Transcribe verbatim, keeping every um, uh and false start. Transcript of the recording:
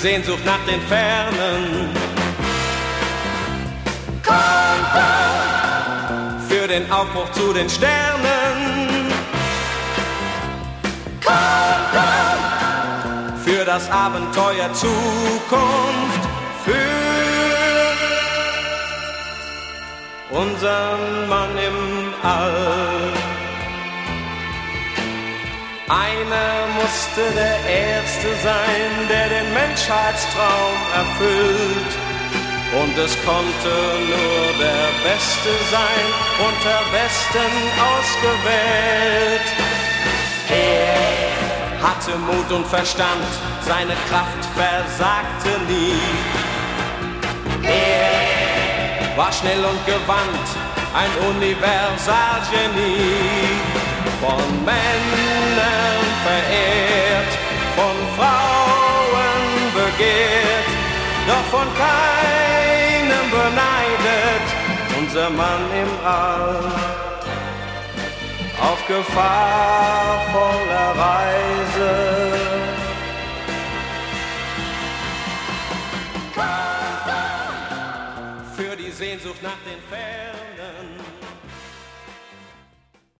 Sehnsucht nach den Fernen. Countdown für den Aufbruch zu den Sternen. Countdown für das Abenteuer Zukunft. Für unseren Mann im All. Einer musste der Erste sein, der den Menschheitstraum erfüllt. Und es konnte nur der Beste sein, unter Besten ausgewählt. Er hatte Mut und Verstand, seine Kraft versagte nie. Er war schnell und gewandt, ein Universalgenie. Von Männern verehrt, von Frauen begehrt, doch von keinem beneidet, unser Mann im All. Auf gefahrvoller Reise. Für die Sehnsucht nach den Fernen.